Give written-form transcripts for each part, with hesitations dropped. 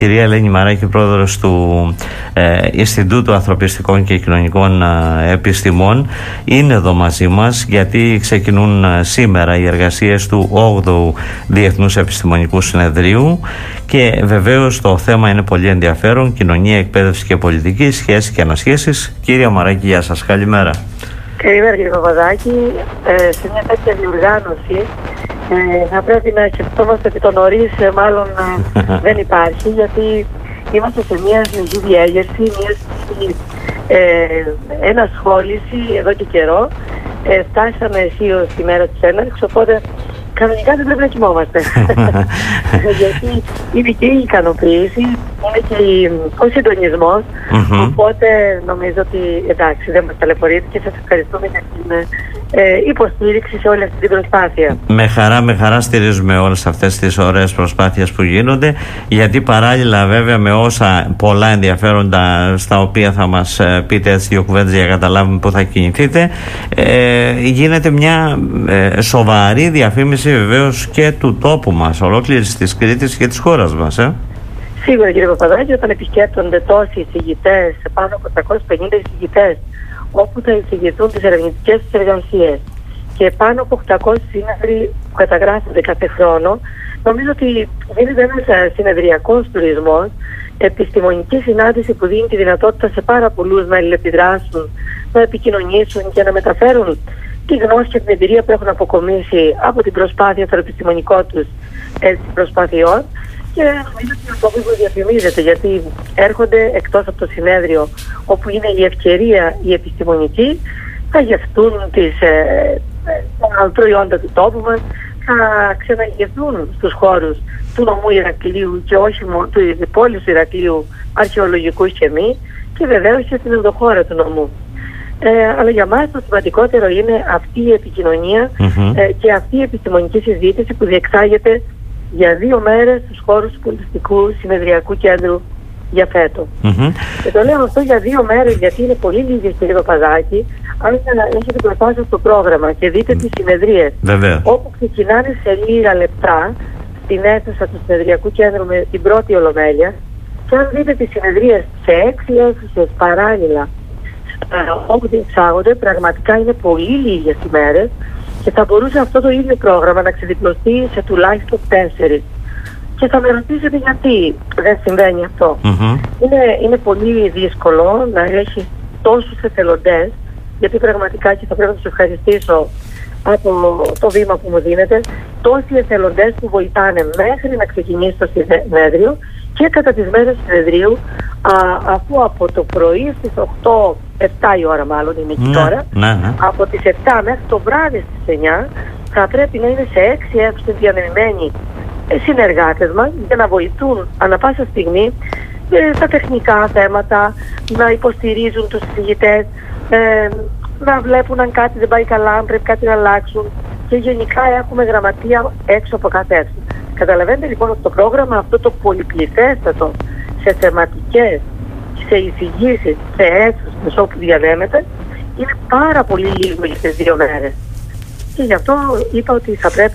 Κυρία Ελένη Μαράκη, πρόεδρος του Ινστιτούτου Ανθρωπιστικών και Κοινωνικών Επιστημών, είναι εδώ μαζί μας γιατί ξεκινούν σήμερα οι εργασίες του 8ου Διεθνούς Επιστημονικού Συνεδρίου και βεβαίως το θέμα είναι πολύ ενδιαφέρον: κοινωνία, εκπαίδευση και πολιτική, σχέσεις και ανασχέσεις. Κύριε Μαράκη, γεια σας, καλημέρα. Καλημέρα κύριε Παπαδάκη. Σε μια τέτοια διοργάνωση θα πρέπει να σκεφτόμαστε ότι το νωρίς μάλλον δεν υπάρχει, γιατί είμαστε σε μια συνεχή διέγερση, μια συνεχή ενασχόληση εδώ και καιρό. Φτάσαμε αισίως στη μέρα της έναρξης, οπότε κανονικά δεν πρέπει να κοιμόμαστε. Γιατί είναι και η ικανοποίηση, είναι και ο συντονισμός. Οπότε νομίζω ότι εντάξει, δεν μας ταλαιπωρείτε και σας ευχαριστούμε για την υποστήριξη σε όλη αυτή την προσπάθεια. Με χαρά στηρίζουμε όλες αυτές τις ωραίες προσπάθειες που γίνονται, γιατί παράλληλα βέβαια με όσα πολλά ενδιαφέροντα στα οποία θα μας πείτε έτσι δύο κουβέντες για να καταλάβουμε πού θα κινηθείτε, γίνεται μια σοβαρή διαφήμιση βεβαίως και του τόπου μας, ολόκληρης της Κρήτης και της χώρας μας. Σίγουρα κύριε Παπαδάκη, όταν επισκέπτονται τόσοι εισηγητές, πάνω από 350 εισηγητές, όπου θα εισηγηθούν τις ερευνητικές τους εργασίες και πάνω από 800 σύνεδροι που καταγράφονται κάθε χρόνο, νομίζω ότι γίνεται ένας συνεδριακός τουρισμός, επιστημονική συνάντηση που δίνει τη δυνατότητα σε πάρα πολλούς να αλληλεπιδράσουν, να επικοινωνήσουν και να μεταφέρουν τη γνώση και την εμπειρία που έχουν αποκομίσει από την προσπάθεια των επιστημονικών τους προσπαθειών. Και νομίζω ότι αυτό που διαφημίζεται, γιατί έρχονται εκτός από το συνέδριο, όπου είναι η ευκαιρία οι επιστημονικοί, θα γευτούν τα προϊόντα του τόπου μας, θα ξαναγευτούν στους χώρους του νομού Ηρακλείου και όχι μόνο της πόλης του Ηρακλείου, αρχαιολογικούς και μη, και βεβαίως και στην ενδοχώρα του νομού. Αλλά για μας το σημαντικότερο είναι αυτή η επικοινωνία και αυτή η επιστημονική συζήτηση που διεξάγεται για 2 μέρες στους χώρους του Πολιτιστικού Συνεδριακού Κέντρου για φέτος. Και το λέω αυτό για 2 μέρες γιατί είναι πολύ λίγες, κύριε Παπαδάκη. Αν έχετε προφάσει στο πρόγραμμα και δείτε τις συνεδρίες, όπου ξεκινάνε σε λίγα λεπτά στην αίθουσα του Συνεδριακού Κέντρου με την πρώτη ολομέλεια, και αν δείτε τις συνεδρίες σε 6 αίθουσες παράλληλα όπου διεξάγονται, πραγματικά είναι πολύ λίγες ημέρες. Και θα μπορούσε αυτό το ίδιο πρόγραμμα να ξεδιπλωθεί σε τουλάχιστον 4. Και θα με ρωτήσετε γιατί δεν συμβαίνει αυτό. Είναι πολύ δύσκολο να έχει τόσους εθελοντές, γιατί πραγματικά, και θα πρέπει να σας ευχαριστήσω από το βήμα που μου δίνετε, τόσοι εθελοντές που βοηθάνε μέχρι να ξεκινήσει το συνέδριο και κατά τις μέρες του συνεδρίου, αφού από το πρωί στις 7 η ώρα μάλλον είναι εκεί τώρα, από τις 7 μέχρι το βράδυ στις 9 θα πρέπει να είναι σε 6 αίθουσες διανεμημένοι συνεργάτες μας για να βοηθούν ανά πάσα στιγμή τα τεχνικά θέματα, να υποστηρίζουν τους συζητητές, να βλέπουν αν κάτι δεν πάει καλά, αν πρέπει κάτι να αλλάξουν, και γενικά έχουμε γραμματεία έξω από κάθε αίθουσα. Καταλαβαίνετε λοιπόν ότι το πρόγραμμα αυτό το πολυπληθέστατο σε θεματικές, σε εισηγήσεις, σε αίθουσες όπου διανέμεται, είναι πάρα πολύ λίγο για τις 2 μέρες. Και γι' αυτό είπα ότι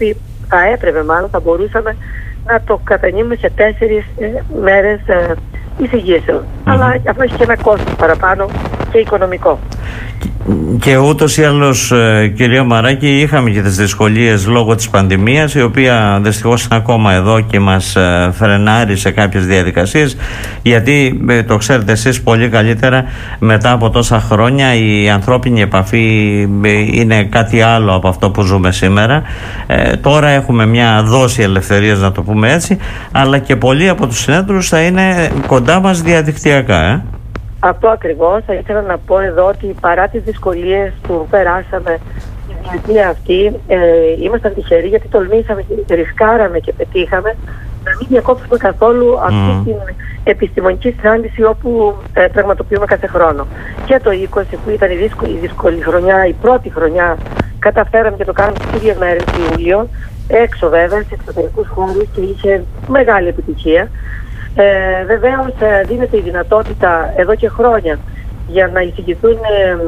θα μπορούσαμε να το κατανείμουμε σε 4 μέρες εισηγήσεων. Αλλά αυτό έχει και ένα κόστος παραπάνω και οικονομικό. Και ούτως ή άλλως, κυρία Μαράκη, είχαμε και τις δυσκολίες λόγω της πανδημίας, η οποία δυστυχώς είναι ακόμα εδώ και μας φρενάρει σε κάποιες διαδικασίες, γιατί το ξέρετε εσείς πολύ καλύτερα, μετά από τόσα χρόνια η ανθρώπινη επαφή είναι κάτι άλλο από αυτό που ζούμε σήμερα. Τώρα έχουμε μια δόση ελευθερίας, να το πούμε έτσι, αλλά και πολλοί από τους συνέδρους θα είναι κοντά μας διαδικτυακά. Αυτό ακριβώς. Θα ήθελα να πω εδώ ότι παρά τις δυσκολίες που περάσαμε τη διετία αυτή, ήμασταν τυχεροί γιατί τολμήσαμε και ρισκάραμε και πετύχαμε να μην διακόψουμε καθόλου αυτή την επιστημονική συνάντηση όπου πραγματοποιούμε κάθε χρόνο. Και το 20 που ήταν η δύσκολη χρονιά, η πρώτη χρονιά, καταφέραμε και το κάναμε τις ίδιες μέρες του Ιούλιο, έξω βέβαια, σε εξωτερικούς χώρους, και είχε μεγάλη επιτυχία. Βεβαίως δίνεται η δυνατότητα εδώ και χρόνια για να εισηγηθούν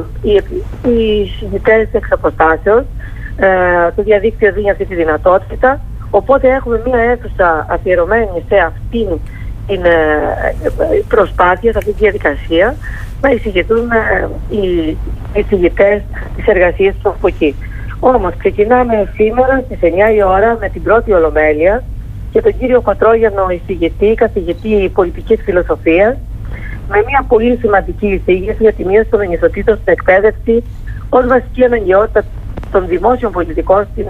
οι εισηγητές εξ αποστάσεως. Το διαδίκτυο δίνει αυτή τη δυνατότητα, οπότε έχουμε μία αίθουσα αφιερωμένη σε αυτήν την προσπάθεια, σε αυτή τη διαδικασία, να εισηγηθούν οι εισηγητές της εργασίας του από εκεί. Όμως ξεκινάμε σήμερα στις 9 η ώρα με την πρώτη ολομέλεια και τον κύριο Πατρόγιανο εισηγητή, καθηγητή πολιτικής φιλοσοφίας, με μια πολύ σημαντική εισήγηση για τη μείωση των ανισοτήτων στην εκπαίδευση ως βασική αναγκαιότητα των δημόσιων πολιτικών στην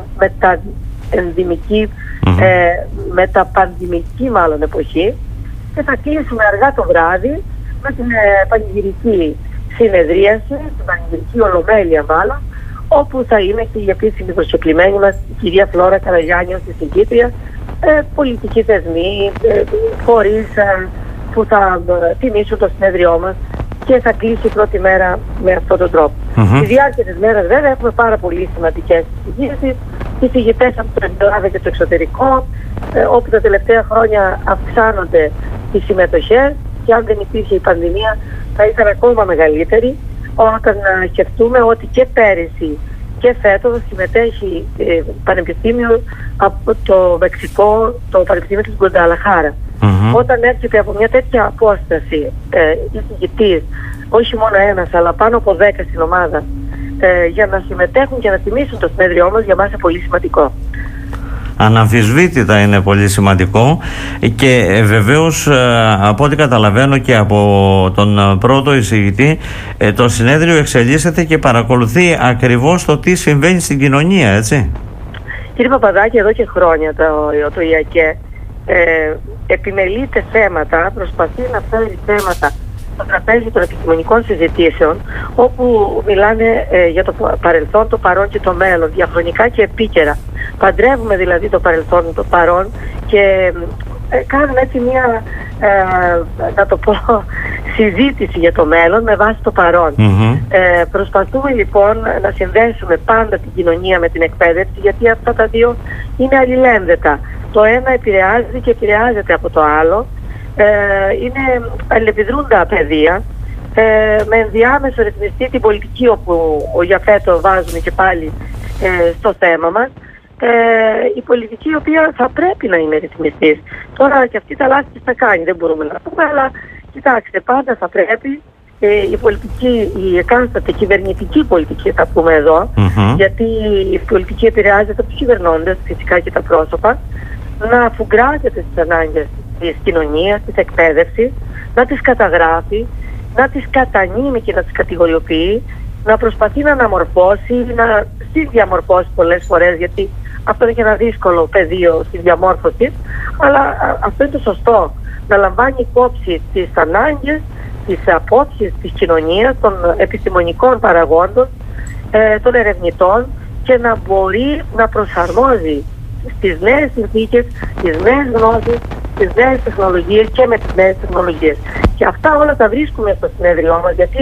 μεταπανδημική μάλλον εποχή, και θα κλείσουμε αργά το βράδυ με την πανηγυρική συνεδρίαση, την πανηγυρική ολομέλεια μάλλον, όπου θα είναι και η επίσημη προσκεκλημένη μας η κυρία Φλόρα Καραγιάννη ως εισηγήτρια, πολιτικοί θεσμοί, φορείς που θα τιμήσουν το συνέδριό μας, και θα κλείσει η πρώτη μέρα με αυτόν τον τρόπο. Στη διάρκεια της μέρας βέβαια έχουμε πάρα πολύ σημαντικές εισηγήσεις, εισηγητές από την Ελλάδα και το εξωτερικό, όπου τα τελευταία χρόνια αυξάνονται οι συμμετοχές, και αν δεν υπήρχε η πανδημία θα ήταν ακόμα μεγαλύτερη, όταν σκεφτούμε ότι και πέρυσι και φέτος συμμετέχει πανεπιστήμιο από το Μεξικό, το Πανεπιστήμιο της Γκουανταλαχάρα. Όταν έρχεται από μια τέτοια απόσταση εισηγητής, όχι μόνο ένας αλλά πάνω από 10 στην ομάδα, για να συμμετέχουν και να τιμήσουν το συνέδριό μας, για μας είναι πολύ σημαντικό. Αναμφισβήτητα είναι πολύ σημαντικό, και βεβαίως από ό,τι καταλαβαίνω και από τον πρώτο εισηγητή, το συνέδριο εξελίσσεται και παρακολουθεί ακριβώς το τι συμβαίνει στην κοινωνία, έτσι. Κύριε Παπαδάκη, εδώ και χρόνια το ΙΑΚΕ επιμελείται θέματα, προσπαθεί να φέρει θέματα στο τραπέζι των επιστημονικών συζητήσεων, όπου μιλάνε για το παρελθόν, το παρόν και το μέλλον, διαχρονικά και επίκαιρα. Παντρεύουμε δηλαδή το παρελθόν, το παρόν, και κάνουμε έτσι μια, να το πω, συζήτηση για το μέλλον με βάση το παρόν. Προσπαθούμε λοιπόν να συνδέσουμε πάντα την κοινωνία με την εκπαίδευση, γιατί αυτά τα δύο είναι αλληλένδετα. Το ένα επηρεάζει και επηρεάζεται από το άλλο. Είναι αλληλεπιδρούντα πεδία, με ενδιάμεσο ρυθμιστή την πολιτική, όπου για φέτο βάζουμε και πάλι στο θέμα μας, η πολιτική η οποία θα πρέπει να είναι ρυθμιστής. Τώρα και αυτή τα λάθη θα κάνει, δεν μπορούμε να πούμε, αλλά κοιτάξτε, πάντα θα πρέπει η πολιτική, η εκάστοτε κυβερνητική πολιτική, θα πούμε εδώ, γιατί η πολιτική επηρεάζεται από τους κυβερνώντες, φυσικά και τα πρόσωπα, να αφουγκράζεται στις ανάγκες της κοινωνίας, της εκπαίδευσης, να τις καταγράφει, να τις κατανείμει και να τις κατηγοριοποιεί, να προσπαθεί να αναμορφώσει, να συνδιαμορφώσει πολλές φορές, γιατί αυτό είναι και ένα δύσκολο πεδίο στη διαμόρφωση, αλλά αυτό είναι το σωστό, να λαμβάνει υπόψη τις ανάγκες, τις απόψεις της κοινωνίας, των επιστημονικών παραγόντων, των ερευνητών, και να μπορεί να προσαρμόζει στις νέες συνθήκες, τις νέες γνώσεις, τις νέες τεχνολογίες και με τις νέες τεχνολογίες. Και αυτά όλα τα βρίσκουμε στο συνέδριό μας, γιατί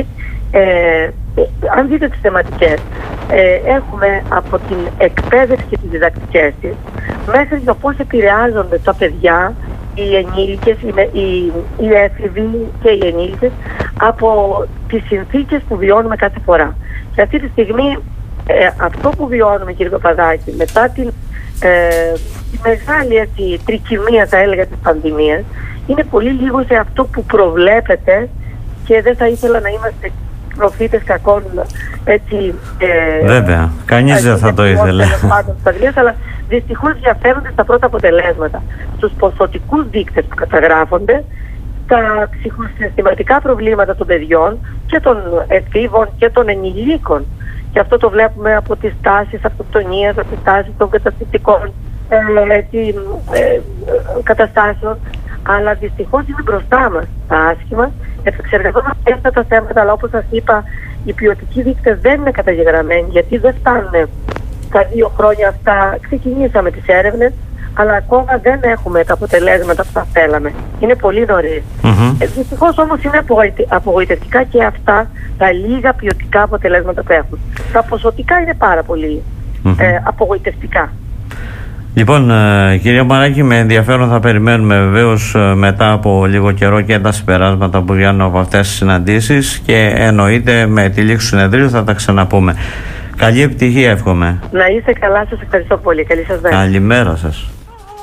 αν δείτε τις θεματικές, έχουμε από την εκπαίδευση και τις διδακτικές της, μέχρι το πώς επηρεάζονται τα παιδιά, οι ενήλικες, οι έφηβοι και οι ενήλικες, από τις συνθήκες που βιώνουμε κάθε φορά. Και αυτή τη στιγμή αυτό που βιώνουμε, κύριε Παπαδάκη, μετά την μεγάλη τρικυμία, θα έλεγα, της πανδημίας, είναι πολύ λίγο σε αυτό που προβλέπεται, και δεν θα ήθελα να είμαστε προφήτες κακών, έτσι. Βέβαια, κανείς δεν θα το ήθελε. Αλλά δυστυχώς διαφέρονται στα πρώτα αποτελέσματα. Στους ποσοτικούς δείκτες που καταγράφονται, τα ψυχοσυναισθηματικά προβλήματα των παιδιών και των εφήβων και των ενηλίκων. Και αυτό το βλέπουμε από τις τάσεις αυτοκτονίας, από τις τάσεις των καταστατικών καταστάσεων. Αλλά δυστυχώς είναι μπροστά μας τα άσχημα. Εξεργαζόμαστε αυτά τα θέματα, αλλά όπως σας είπα, οι ποιοτικοί δείκτες δεν είναι καταγεγραμμένοι, γιατί δεν φτάνουν τα 2 χρόνια αυτά. Ξεκινήσαμε τις έρευνες, αλλά ακόμα δεν έχουμε τα αποτελέσματα που θα θέλαμε. Είναι πολύ νωρίς. Δυστυχώς όμως είναι απογοητευτικά και αυτά τα λίγα ποιοτικά αποτελέσματα που έχουν. Τα ποσοτικά είναι πάρα πολύ απογοητευτικά. Λοιπόν, κυρία Μαράκη, με ενδιαφέρον θα περιμένουμε βεβαίως μετά από λίγο καιρό και τα συμπεράσματα που βγαίνουν από αυτές τις συναντήσεις, και εννοείται με τη λήξη του συνεδρίου θα τα ξαναπούμε. Καλή επιτυχία εύχομαι. Να είστε καλά, σας ευχαριστώ πολύ. Καλή σας μέρα. Καλημέρα σας.